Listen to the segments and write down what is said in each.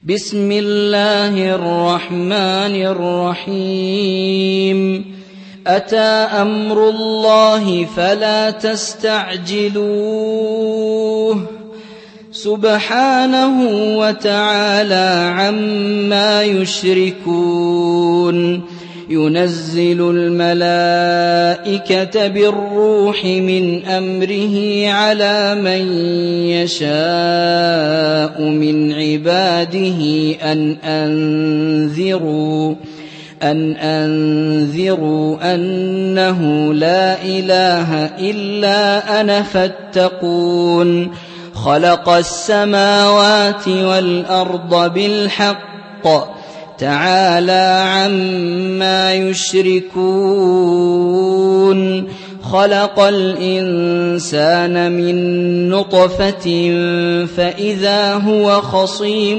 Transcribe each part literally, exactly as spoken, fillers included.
بسم الله الرحمن الرحيم أتى أمر الله فلا تستعجلوه سبحانه وتعالى عما يشركون ينزل الملائكة بالروح من أمره على من يشاء من عباده أن أنذروا أن أنذروا أنه لا إله إلا أنا فاتقون خلق السماوات والأرض بالحق تعالى عما يشركون خلق الإنسان من نطفة فإذا هو خصيم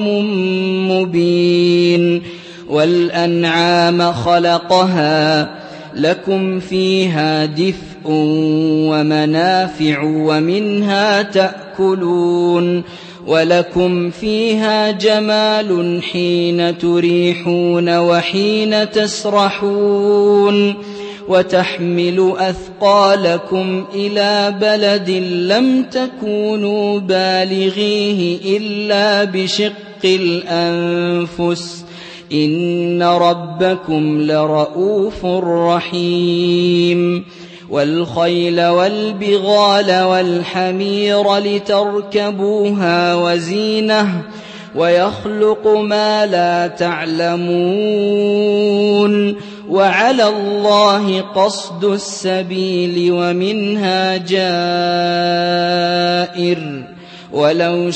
مبين والأنعام خلقها لكم فيها دفء ومنافع ومنها تأكلون ولكم فيها جمال حين تريحون وحين تسرحون وتحمل أثقالكم إلى بلد لم تكونوا بالغيه إلا بشق الأنفس إن ربكم لرؤوف رحيم والخيل والبغال والحمير لتركبوها وزينة ويخلق ما لا تعلمون وعلى الله قصد السبيل ومنها جائر ولو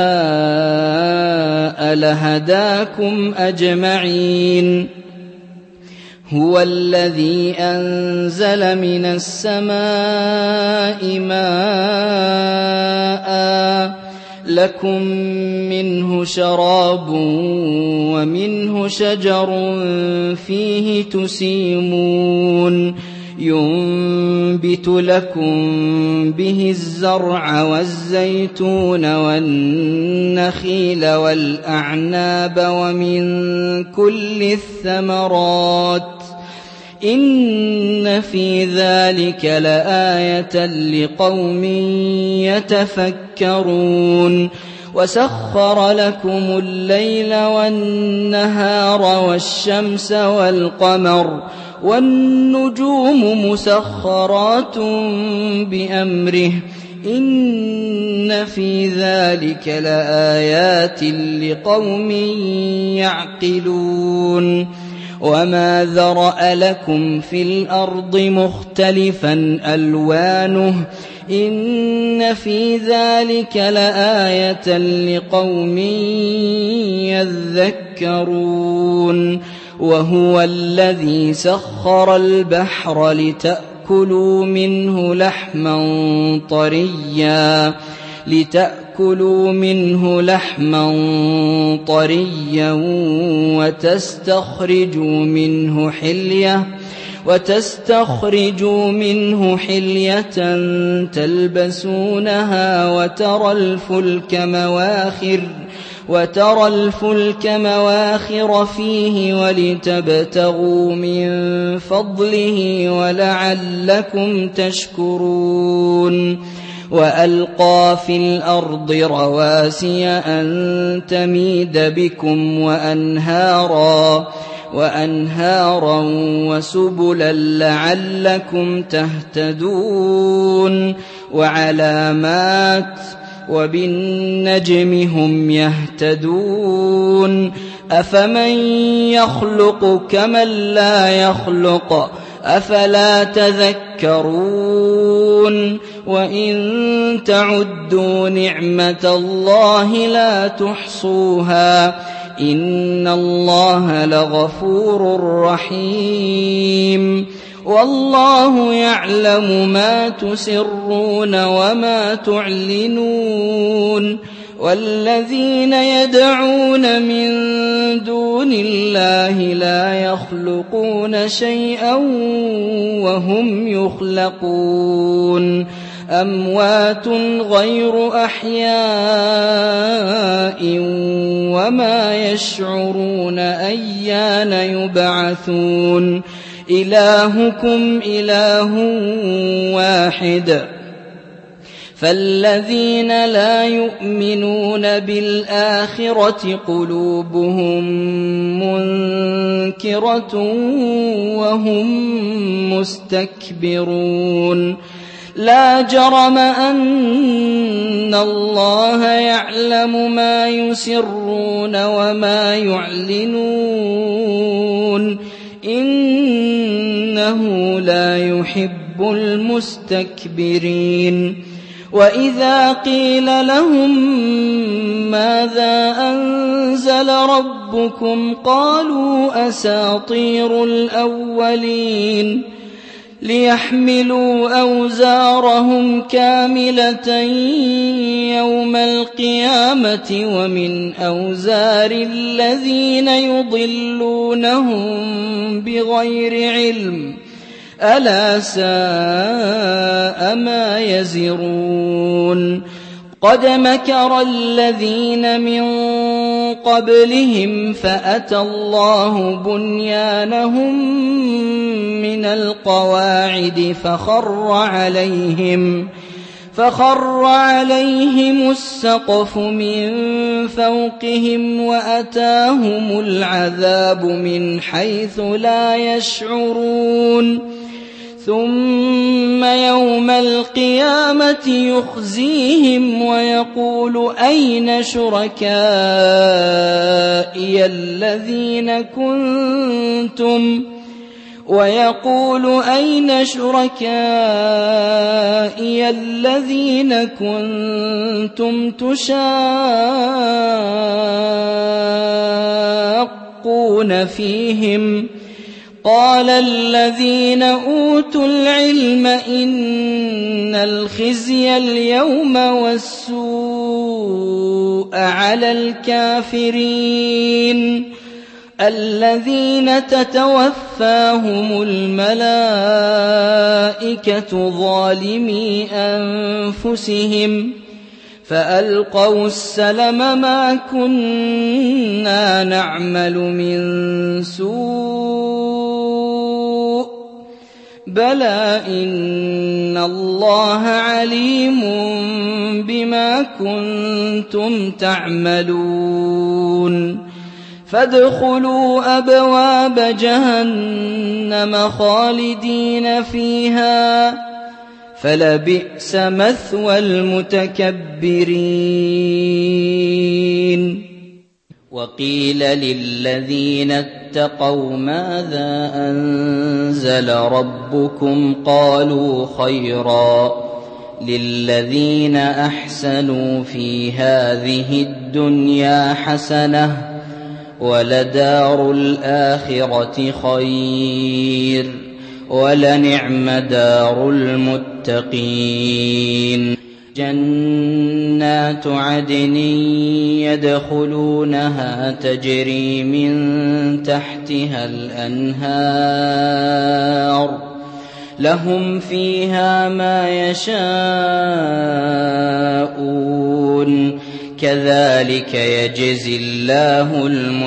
شاء لهداكم أجمعين هو الذي أنزل من السماء ماء لكم منه شراب ومنه شجر فيه تسيمون ينبت لكم به الزرع والزيتون والنخيل والأعناب ومن كل الثمرات إن في ذلك لآية لقوم يتفكرون وسخر لكم الليل والنهار والشمس والقمر والنجوم مسخرات بأمره إن في ذلك لآيات لقوم يعقلون وما ذرأ لكم في الأرض مختلفا ألوانه إن في ذلك لآية لقوم يذكرون وهو الذي سخر البحر لتأكلوا منه لحما طريا لتأكلوا منه لحما طريا وتستخرجوا منه حلية وتستخرجوا منه حلية تلبسونها وترى الفلك مواخر وترى الفلك مواخر فيه ولتبتغوا من فضله ولعلكم تشكرون وألقى في الأرض رواسي أن تميد بكم وأنهارا وأنهارا وسبلا لعلكم تهتدون وعلامات وبالنجم هم يهتدون أفمن يخلق كمن لا يخلق أفلا تذكرون وإن تعدوا نعمة الله لا تحصوها إن الله لغفور رحيم والله يعلم ما تسرون وما تعلنون والذين يدعون من دون الله لا يخلقون شيئا وهم يخلقون أموات غير أحياء وما يشعرون أيان يبعثون إلهكم إله واحد فالذين لا يؤمنون بالآخرة قلوبهم منكرة وهم مستكبرون لا جرم أن الله يعلم ما يسرون وما يعلنون إنه لا يحب المستكبرين وإذا قيل لهم ماذا أنزل ربكم قالوا أساطير الأولين ليحملوا أوزارهم كاملة يوم القيامة ومن أوزار الذين يضلونهم بغير علم ألا ساء ما يزرون قد مكر الذين من قبلهم فأتى الله بنيانهم من القواعد فخر عليهم فخر عليهم السقف من فوقهم وأتاهم العذاب من حيث لا يشعرون ثم يوم القيامة يخزيهم ويقول أين شركائي الذين كنتم ويقول أين شركائي الذين كنتم تشاقون فيهم قال الذين أوتوا العلم إن الخزي اليوم والسوء على الكافرين الذين تتوفاهم الملائكة ظالمي أنفسهم فألقوا السلم ما كنا نعمل من سوء بلى إن الله عليم بما كنتم تعملون فادخلوا أبواب جهنم خالدين فيها فلبئس مثوى المتكبرين وقيل للذين اتقوا ماذا أنزل ربكم قالوا خيرا للذين أحسنوا في هذه الدنيا حسنة ولدار الآخرة خير ولنعم دار المتقين جنات عدن يدخلونها تجري من تحتها الأنهار لهم فيها ما يشاءون كذلك يجزي الله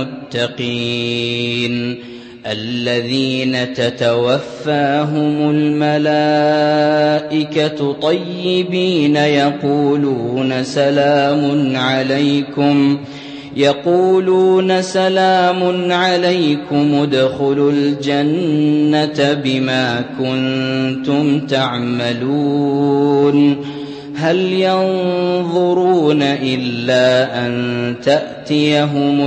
المتقين الذين تتوفاهم الملائكة طيبين يقولون سلام عليكم يقولون سلام عليكم ادخلوا الجنة بما كنتم تعملون هل ينظرون إلا أن تأتيهم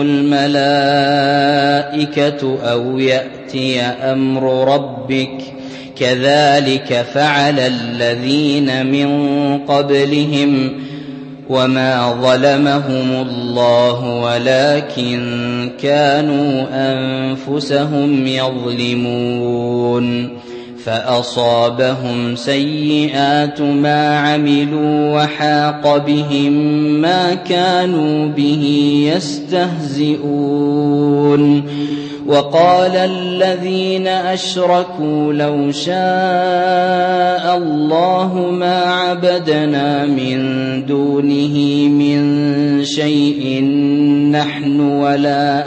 الملائكة أو يأتي أمر ربك كذلك فعل الذين من قبلهم وما ظلمهم الله ولكن كانوا أنفسهم يظلمون فأصابهم سيئات ما عملوا وحاق بهم ما كانوا به يستهزئون وقال الذين أشركوا لو شاء الله ما عبدنا من دونه من شيء نحن ولا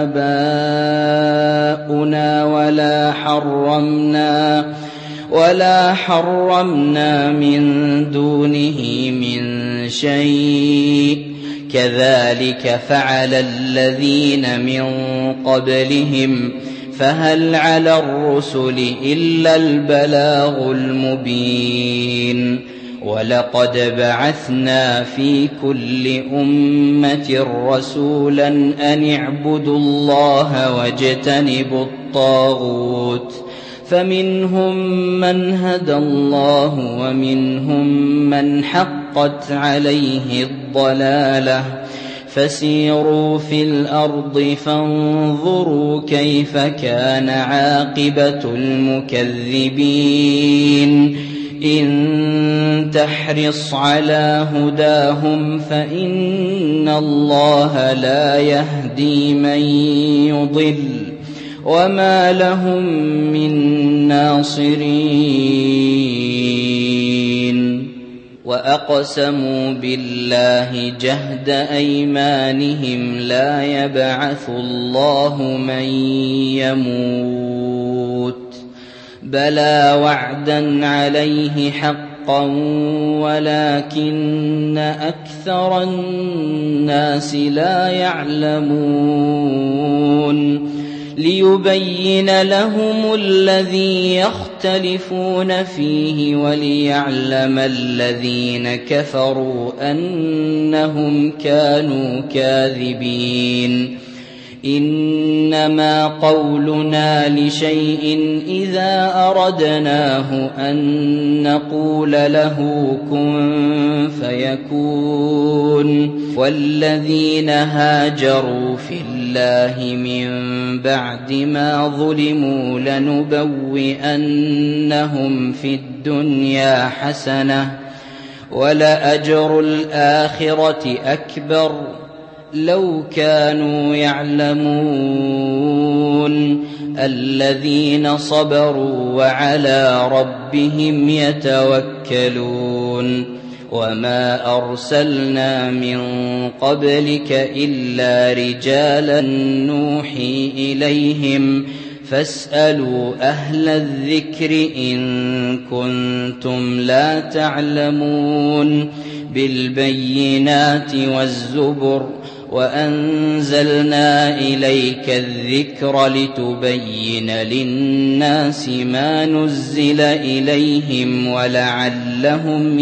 آباؤنا ولا حرمنا ولا حرمنا من دونه من شيء كذلك فعل الذين من قبلهم فهل على الرسل إلا البلاغ المبين ولقد بعثنا في كل أمة رسولا أن اعبدوا الله واجتنبوا الطاغوت فمنهم من هدى الله ومنهم من حقت عليه الضلالة فسيروا في الأرض فانظروا كيف كان عاقبة المكذبين إن تحرص على هداهم فإن الله لا يهدي من يضل وما لهم من ناصرين وأقسموا بالله جهد أيمانهم لا يبعث الله من يموت بلى وعدا عليه حقا ولكن أكثر الناس لا يعلمون ليبين لهم الذي يختلفون فيه وليعلم الذين كفروا أنهم كانوا كاذبين إنما قولنا لشيء إذا أردناه أن نقول له كن فيكون والذين هاجروا في الله من بعد ما ظلموا لنبوئنهم في الدنيا حسنة ولأجر الآخرة أكبر لو كانوا يعلمون الذين صبروا وعلى ربهم يتوكلون وما أرسلنا من قبلك إلا رجالا نوحي إليهم فاسألوا أهل الذكر إن كنتم لا تعلمون بالبينات والزبر وأنزلنا إليك الذكر لتبين للناس ما نزل إليهم ولعلهم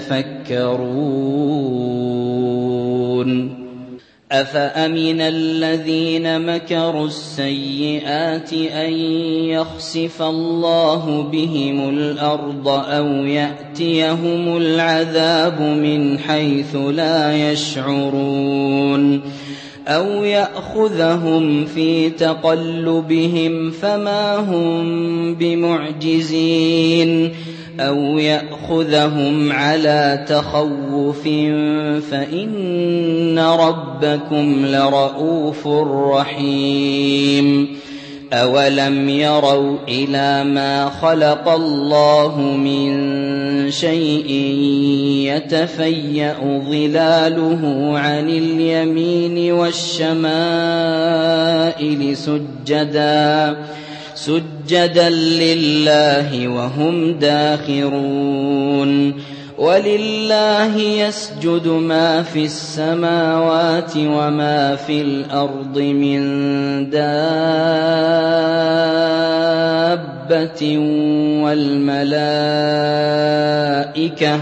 يتفكرون أفأمن الذين مكروا السيئات أن يخسف الله بهم الأرض أو يأتيهم العذاب من حيث لا يشعرون أو يأخذهم في تقلبهم فما هم بمعجزين أو يأخذهم على تخوف فإن ربكم لرؤوف رحيم أولم يروا إلى ما خلق الله من شيء يتفيأ ظلاله عن اليمين والشمائل سجدا سجدا لله وهم داخرون ولله يسجد ما في السماوات وما في الأرض من دابة والملائكة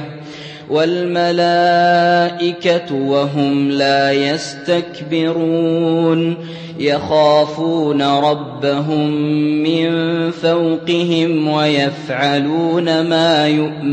والملائكة وهم لا يستكبرون يخافون ربهم من فوقهم ويفعلون ما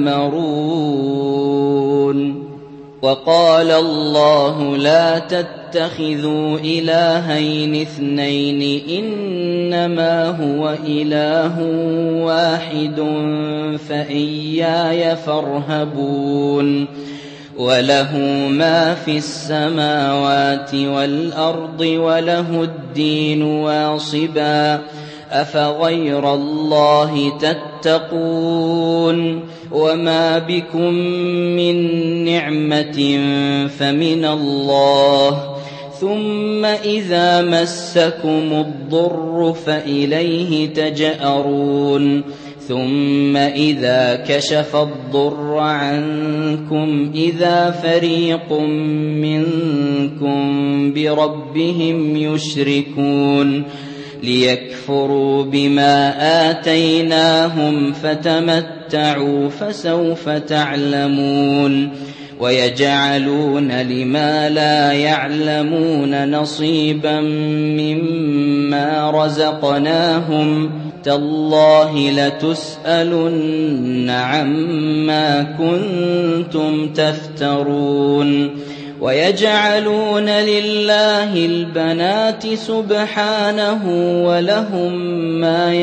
يؤمرون وقال الله لا تتخذوا إلهين اثنين إنما هو إله واحد فإياي فارهبون وله ما في السماوات والأرض وله الدين واصبا أفغير الله تتقون وما بكم من نعمة فمن الله ثم إذا مسكم الضر فإليه تجأرون ثم إذا كشف الضر عنكم إذا فريق منكم بربهم يشركون ليكفروا بما آتيناهم فتمتعوا فسوف تعلمون ويجعلون لما لا يعلمون نصيبا مما رزقناهم تالله لتسألن عما كنتم تفترون ويجعلون لله البنات سبحانه ولهم ما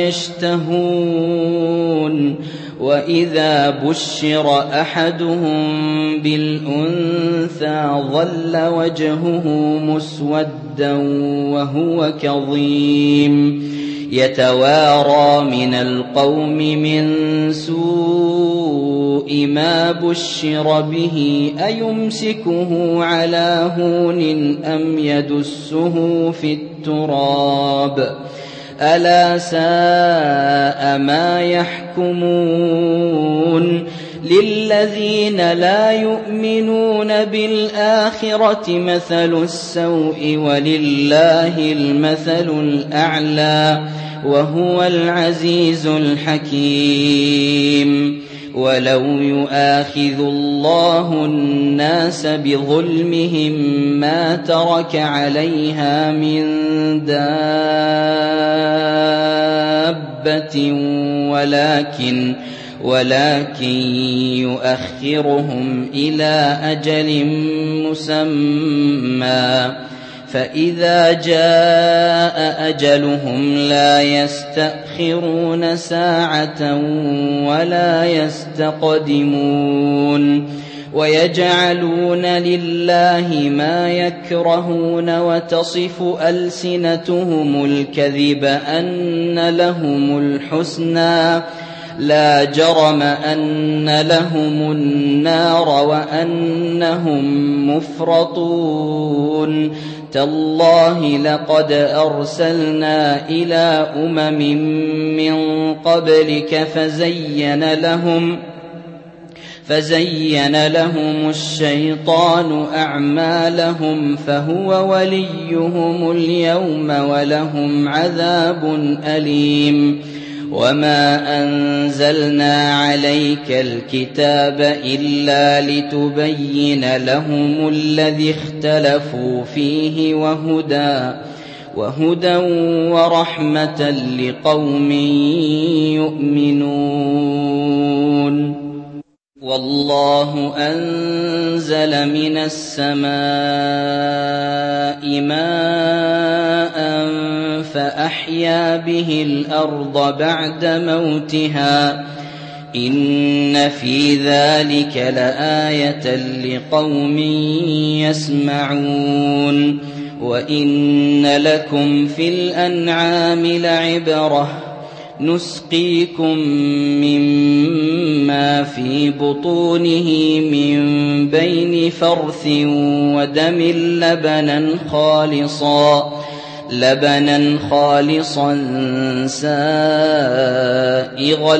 يشتهون وإذا بشر أحدهم بالأنثى ظل وجهه مسودا وهو كظيم يتوارى من القوم من سوء ما بشر به أيمسكه على هون أم يدسه في التراب ألا ساء ما يحكمون للذين لا يؤمنون بالآخرة مثل السوء ولله المثل الأعلى وهو العزيز الحكيم ولو يؤاخذ الله الناس بظلمهم ما ترك عليها من دابة ولكن ولكن يؤخرهم إلى أجل مسمى فإذا جاء أجلهم لا يستأخرون ساعة ولا يستقدمون ويجعلون لله ما يكرهون وتصف ألسنتهم الكذب أن لهم الحسنى لا جرم أن لهم النار وأنهم مفرطون تالله لقد أرسلنا إلى أمم من قبلك فزين لهم فزين لهم الشيطان أعمالهم فهو وليهم اليوم ولهم عذاب أليم وما أنزلنا عليك الكتاب إلا لتبين لهم الذي اختلفوا فيه وهدى وهدى ورحمة لقوم يؤمنون والله أنزل من السماء ماء فأحيا به الأرض بعد موتها إن في ذلك لآية لقوم يسمعون وإن لكم في الأنعام لعبرة نسقيكم مما في بطونه من بين فرث ودم لبنا خالصا لبنا خالصا سائغا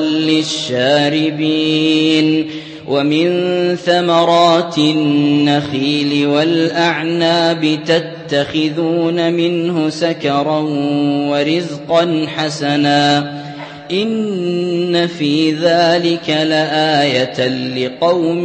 للشاربين ومن ثمرات النخيل والأعناب تتخذون منه سكرا ورزقا حسنا إن في ذلك لآية لقوم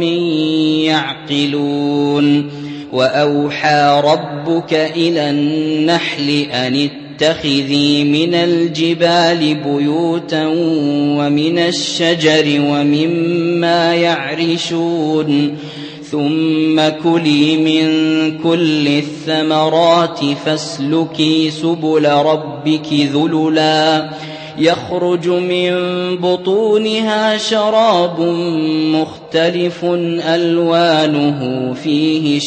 يعقلون وأوحى ربك إلى النحل أن اتخذي من الجبال بيوتا ومن الشجر ومما يعرشون ثم كلي من كل الثمرات فاسلكي سبل ربك ذللا يخرج من بطونها شراب مختلف ألوانه فيه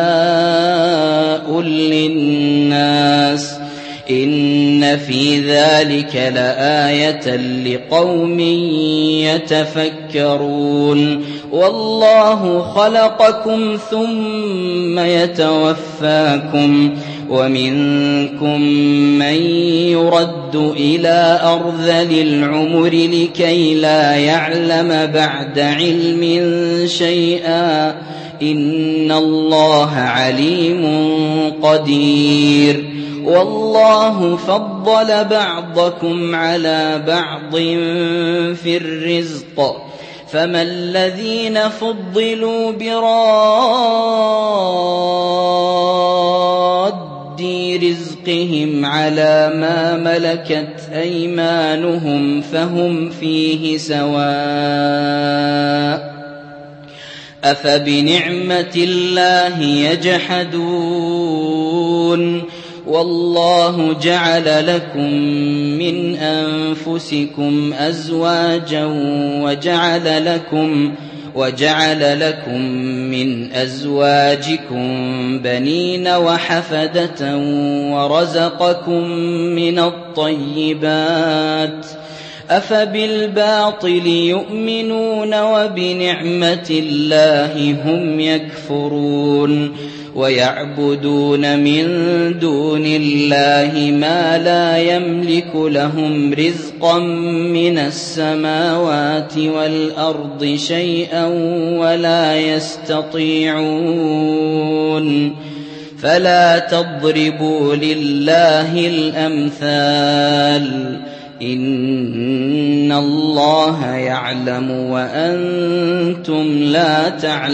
شفاء للناس إن في ذلك لآية لقوم يتفكرون والله خلقكم ثم يتوفاكم ومنكم من يرد إلى أرذل العمر لكي لا يعلم بعد علم شيئا إن الله عليم قدير والله فضل بعضكم على بعض في الرزق فما الذين فضلوا براد رزقهم على ما ملكت أيمانهم فهم فيه سواء أفبنعمة الله يجحدون والله جعل لكم من أنفسكم أزواجا وجعل لكم وجعل لكم من أزواجكم بنين وحفدة ورزقكم من الطيبات أفبالباطل يؤمنون وبنعمة الله هم يكفرون ويعبدون من دون الله ما لا يملك لهم رزقا من السماوات والأرض شيئا ولا يستطيعون فلا تضربوا لله الأمثال إن الله يعلم وأنتم لا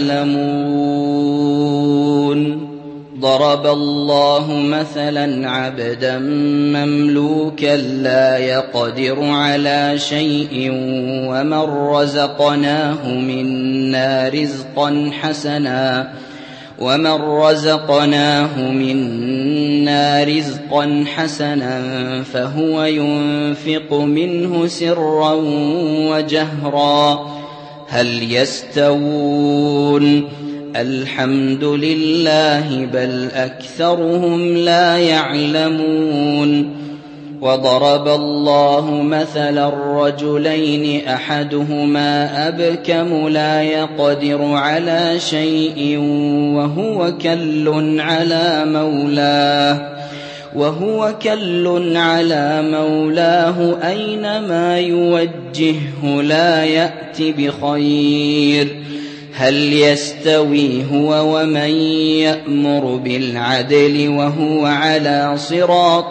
تعلمون ضرب الله مثلا عبدا مملوكا لا يقدر على شيء ومن رزقناه منا رزقا حسنا ومن رزقناه منا رزقا حسنا فهو ينفق منه سرا وجهرا هل يستوون الحمد لله بل أكثرهم لا يعلمون وضرب الله مثلا الرجلين أحدهما أبكم لا يقدر على شيء وهو كل على مولاه وهو كل على مولاه أينما يوجهه لا يأت بخير هل يستوي هو ومن يأمر بالعدل وهو على صراط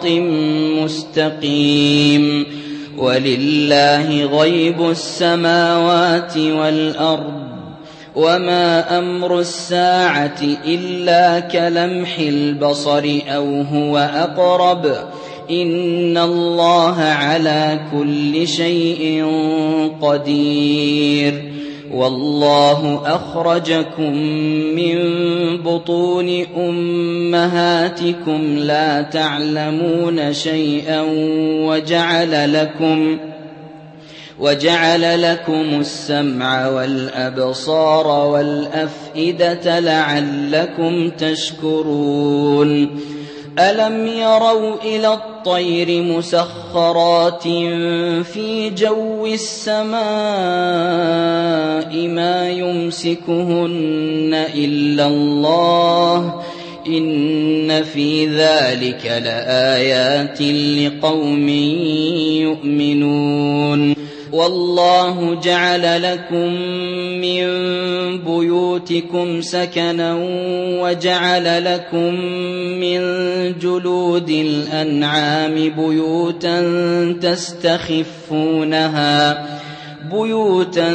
مستقيم ولله غيب السماوات والأرض وما أمر الساعة إلا كلمح البصر أو هو أقرب إن الله على كل شيء قدير والله أخرجكم من بطون أمهاتكم لا تعلمون شيئا وجعل لكم وجعل لكم السمع والأبصار والأفئدة لعلكم تشكرون ألم يروا إلى الطير مسخرات في جو السماء ما يمسكهن إلا الله إن في ذلك لآيات لقوم يؤمنون والله جعل لكم من بيوتكم سكنا وجعل لكم من جلود الأنعام بيوتا تستخفونها بيوتا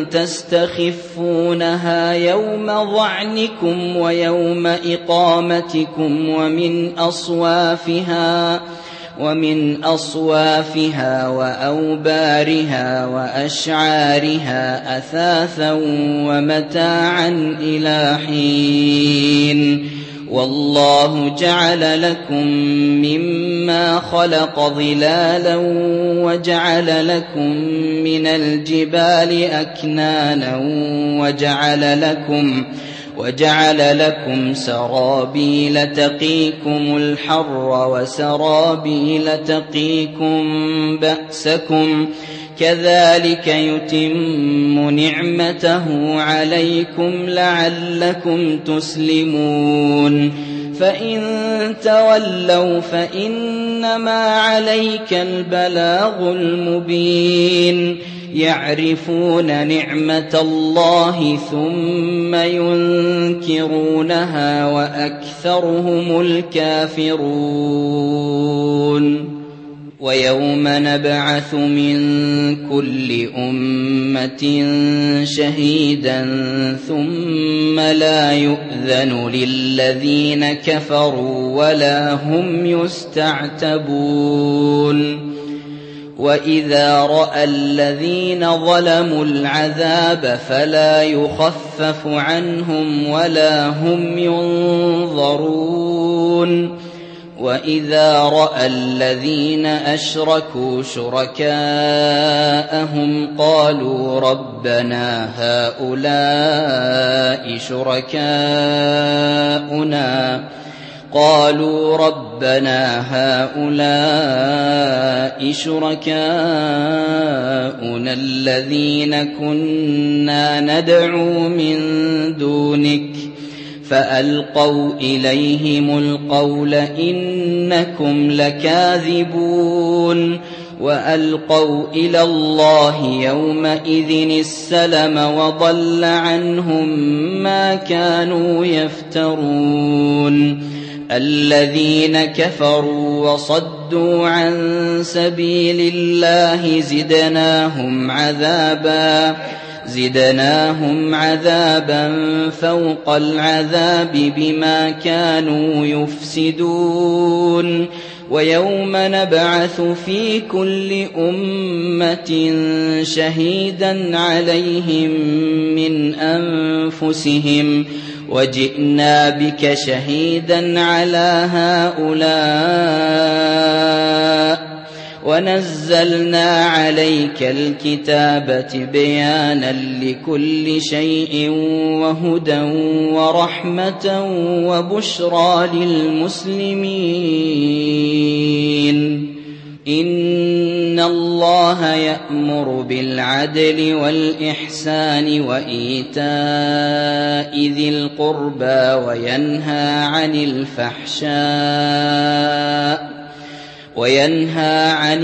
تستخفونها يوم ظعنكم ويوم إقامتكم ومن أصوافها ومن أصوافها وأوبارها وأشعارها أثاثا ومتاعا إلى حين والله جعل لكم مما منها خلق ظلالا وجعل لكم من الجبال أكنانا وجعل لكم وجعل لكم سرابيل تقيكم الحر وسرابيل تقيكم بأسكم كذلك يتم نعمته عليكم لعلكم تسلمون فإن تولوا فإنما عليك البلاغ المبين يعرفون نعمة الله ثم ينكرونها وأكثرهم الكافرون ويوم نبعث من كل أمة شهيدا ثم لا يؤذن للذين كفروا ولا هم يستعتبون وإذا رأى الذين ظلموا العذاب فلا يخفف عنهم ولا هم ينظرون وإذا رأى الذين أشركوا شركاءهم قالوا ربنا هؤلاء شركاؤنا قالوا ربنا هؤلاء شركاؤنا الذين كنا ندعو من دونك فألقوا إليهم القول إنكم لكاذبون وألقوا إلى الله يومئذ السلم وضل عنهم ما كانوا يفترون الذين كفروا وصدوا عن سبيل الله زدناهم عذابا زدناهم عذابا فوق العذاب بما كانوا يفسدون ويوم نبعث في كل أمة شهيدا عليهم من أنفسهم وجئنا بك شهيدا على هؤلاء ونزلنا عليك الكتاب تبيانا لكل شيء وهدى ورحمة وبشرى للمسلمين إن الله يأمر بالعدل والإحسان وإيتاء ذي القربى وينهى عن الفحشاء وينهى عن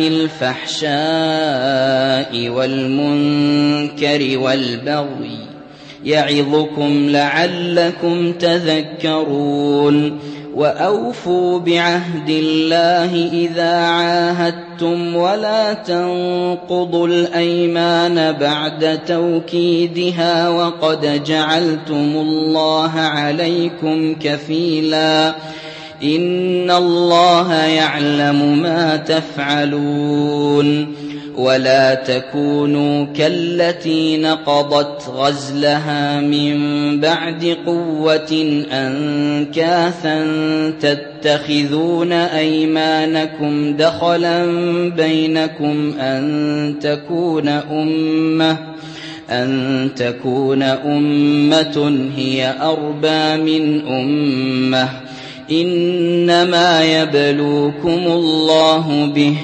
الفحشاء والمنكر والبغي يعظكم لعلكم تذكرون وأوفوا بعهد الله إذا عاهدتم ولا تنقضوا الأيمان بعد توكيدها وقد جعلتم الله عليكم كفيلا إن الله يعلم ما تفعلون ولا تكونوا كالتي نقضت غزلها من بعد قوة أنكاثا تتخذون أيمانكم دخلا بينكم أن تكون أمة أن تكون أمة هي أربى من أمة إنما يبلوكم الله به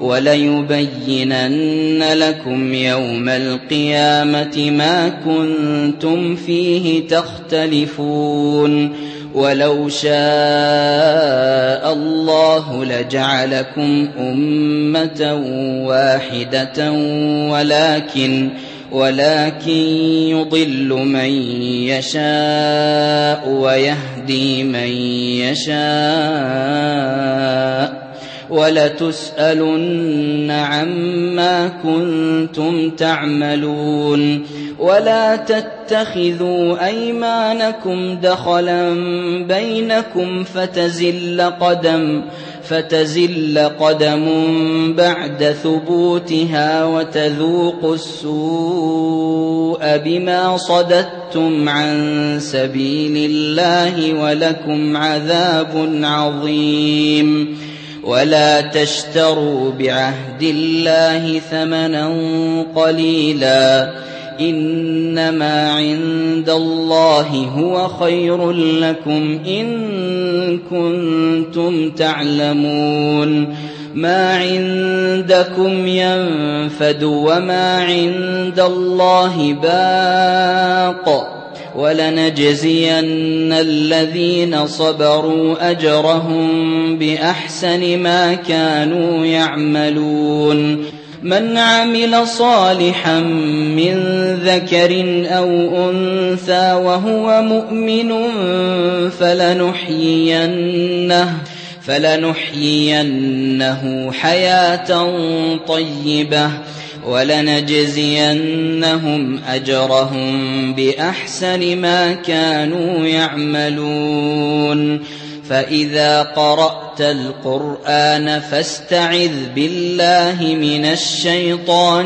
وليبينن لكم يوم القيامة ما كنتم فيه تختلفون ولو شاء الله لجعلكم أمة واحدة ولكن ولكن يضل من يشاء ويهدي من يشاء ولتسألن عما كنتم تعملون ولا تتخذوا أيمانكم دخلا بينكم فتزل قدم فتزل قدم بعد ثبوتها وتذوقوا السوء بما صددتم عن سبيل الله ولكم عذاب عظيم ولا تشتروا بعهد الله ثمنا قليلا إنما عند الله هو خير لكم إن كنتم تعلمون ما عندكم ينفد وما عند الله باق ولنجزين الذين صبروا أجرهم بأحسن ما كانوا يعملون من عمل صالحا من ذكر أو أنثى وهو مؤمن فلنحيينه فلنحيينه حياة طيبة ولنجزينهم أجرهم بأحسن ما كانوا يعملون فإذا قرأت القرآن فاستعذ بالله من الشيطان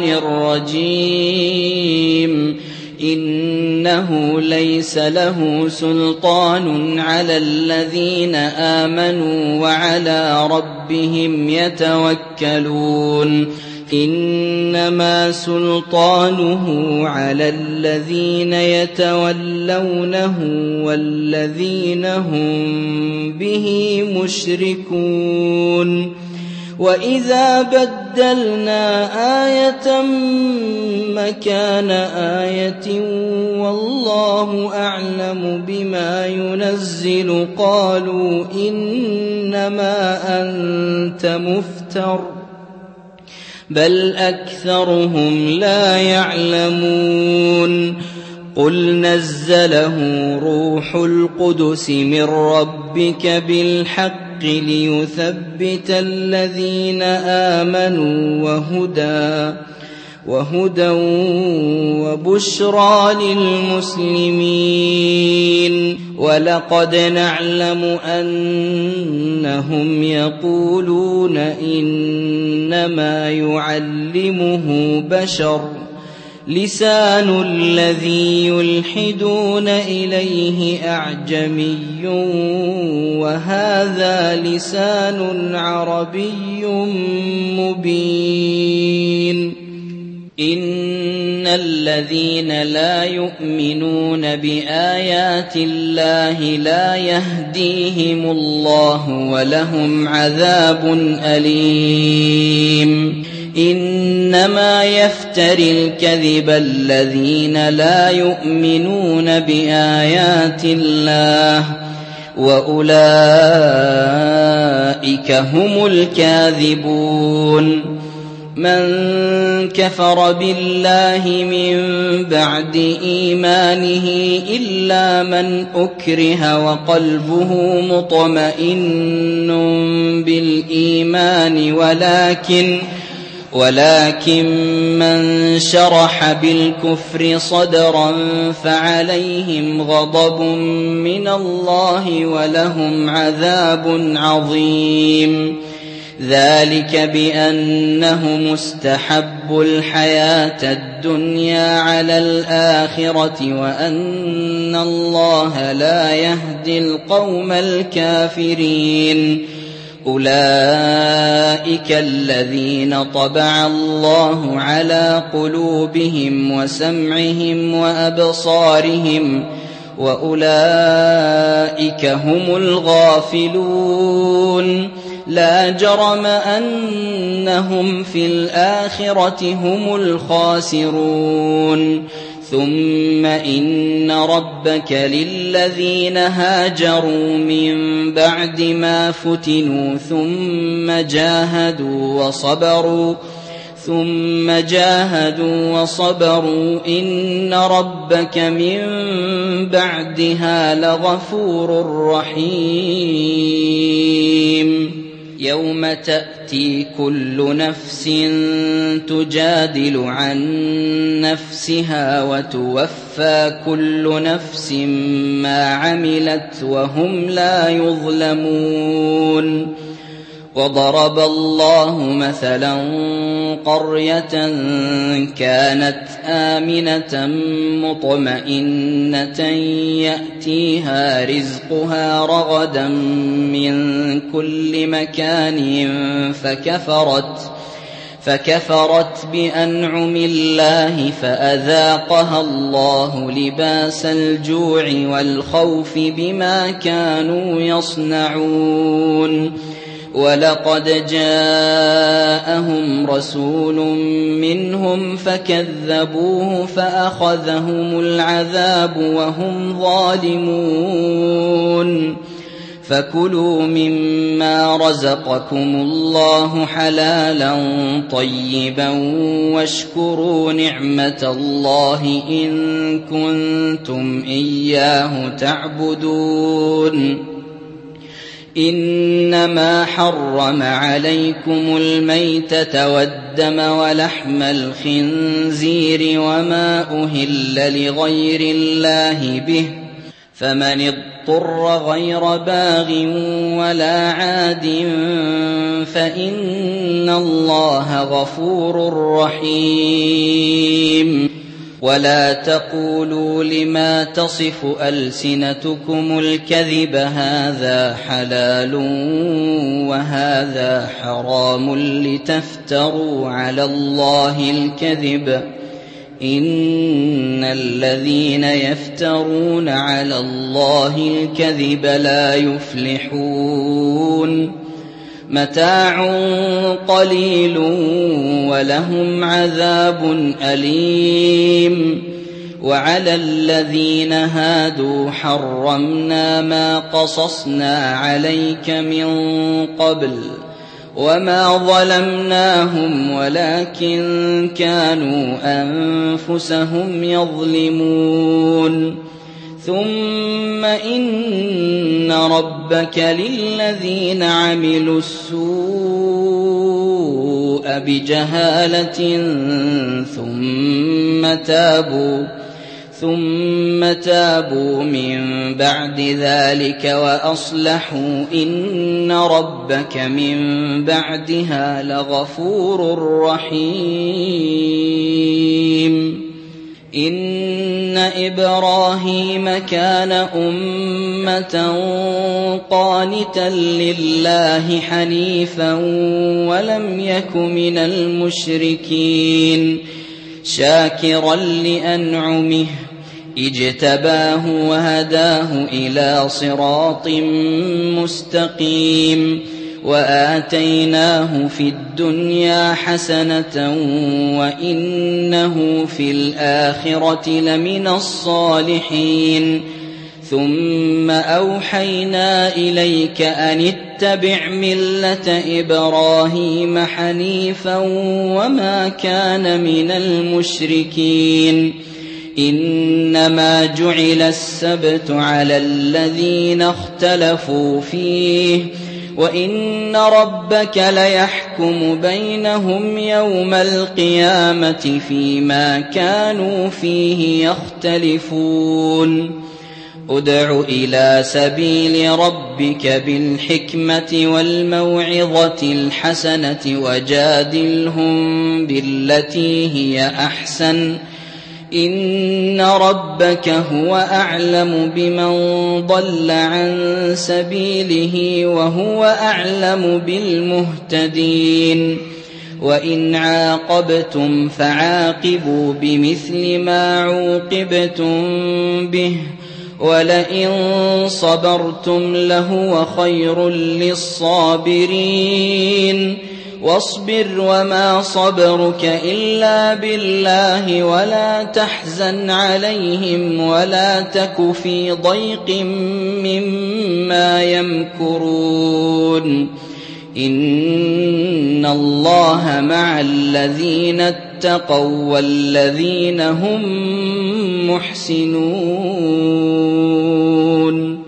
الرجيم إنه ليس له سلطان على الذين آمنوا وعلى ربهم يتوكلون إنما سلطانه على الذين يتولونه والذين هم به مشركون وإذا بدلنا آية مكان آية والله أعلم بما ينزل قالوا إنما أنت مفتر بل أكثرهم لا يعلمون قل نزله روح القدس من ربك بالحق ليثبت الذين آمنوا وهدى وهدى وبشرى للمسلمين ولقد نعلم أنهم يقولون إنما يعلمه بشر لسان الذي يلحدون إليه أعجمي وهذا لسان عربي مبين إن الذين لا يؤمنون بآيات الله لا يهديهم الله ولهم عذاب أليم إنما يفتري الكذب الذين لا يؤمنون بآيات الله وأولئك هم الكاذبون من كفر بالله من بعد إيمانه إلا من أكره وقلبه مطمئن بالإيمان ولكن ولكن من شرح بالكفر صدرا فعليهم غضب من الله ولهم عذاب عظيم ذلك بأنهم استحبوا الحياة الدنيا على الآخرة وأن الله لا يهدي القوم الكافرين أولئك الذين طبع الله على قلوبهم وسمعهم وأبصارهم وأولئك هم الغافلون لا جرم أنهم في الآخرة هم الخاسرون ثم إن ربك للذين هاجروا من بعد ما فتنوا ثم جاهدوا وصبروا ثم جاهدوا وصبروا إن ربك من بعدها لغفور رحيم يوم تأتي كل نفس تجادل عن نفسها وتوفى كل نفس ما عملت وهم لا يظلمون وضرب الله مثلا قرية كانت آمنة مطمئنة يأتيها رزقها رغدا من كل مكان فكفرت فكفرت بأنعم الله فأذاقها الله لباس الجوع والخوف بما كانوا يصنعون ولقد جاءهم رسول منهم فكذبوه فأخذهم العذاب وهم ظالمون فكلوا مما رزقكم الله حلالا طيبا واشكروا نعمة الله إن كنتم إياه تعبدون إنما حرم عليكم الميتة والدم ولحم الخنزير وما أهل لغير الله به فمن اضطر غير باغ ولا عاد فإن الله غفور رحيم ولا تقولوا لما تصف ألسنتكم الكذب هذا حلال وهذا حرام لتفتروا على الله الكذب إن الذين يفترون على الله الكذب لا يفلحون متاع قليل ولهم عذاب أليم وعلى الذين هادوا حرمنا ما قصصنا عليك من قبل وما ظلمناهم ولكن كانوا أنفسهم يظلمون ثم إن ربك للذين عملوا السوء بجهالة ثم تابوا ثم تابوا من بعد ذلك وأصلحوا إن ربك من بعدها لغفور رحيم إن إبراهيم كان أمة قانتا لله حنيفا ولم يك من المشركين شاكرا لأنعمه اجتباه وهداه إلى صراط مستقيم وآتيناه في الدنيا حسنة وإنه في الآخرة لمن الصالحين ثم أوحينا إليك أن اتبع ملة إبراهيم حنيفا وما كان من المشركين إنما جعل السبت على الذين اختلفوا فيه وإن ربك ليحكم بينهم يوم القيامة فيما كانوا فيه يختلفون ادع إلى سبيل ربك بالحكمة والموعظة الحسنة وجادلهم بالتي هي أحسن إن ربك هو أعلم بمن ضل عن سبيله وهو أعلم بالمهتدين وإن عاقبتم فعاقبوا بمثل ما عوقبتم به ولئن صبرتم لهو خير للصابرين واصبر وما صبرك إلا بالله ولا تحزن عليهم ولا تك في ضيق مما يمكرون إن الله مع الذين اتقوا والذين هم محسنون